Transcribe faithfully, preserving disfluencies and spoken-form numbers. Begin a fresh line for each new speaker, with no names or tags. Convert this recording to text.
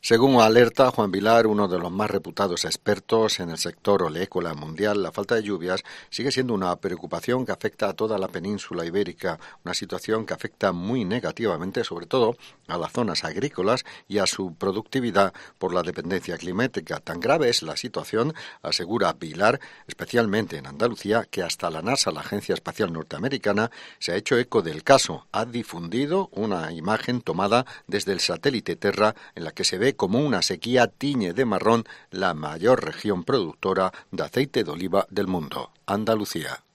Según alerta Juan Vilar, uno de los más reputados expertos en el sector oleícola mundial, la falta de lluvias sigue siendo una preocupación que afecta a toda la península ibérica, una situación que afecta muy negativamente, sobre todo, a las zonas agrícolas y a su productividad por la dependencia climática. Tan grave es la situación, asegura Vilar, especialmente en Andalucía, que hasta la NASA, la Agencia Espacial Norteamericana, se ha hecho eco del caso. Ha difundido una imagen tomada desde el satélite Terra en la que se ve como una sequía tiñe de marrón la mayor región productora de aceite de oliva del mundo, Andalucía.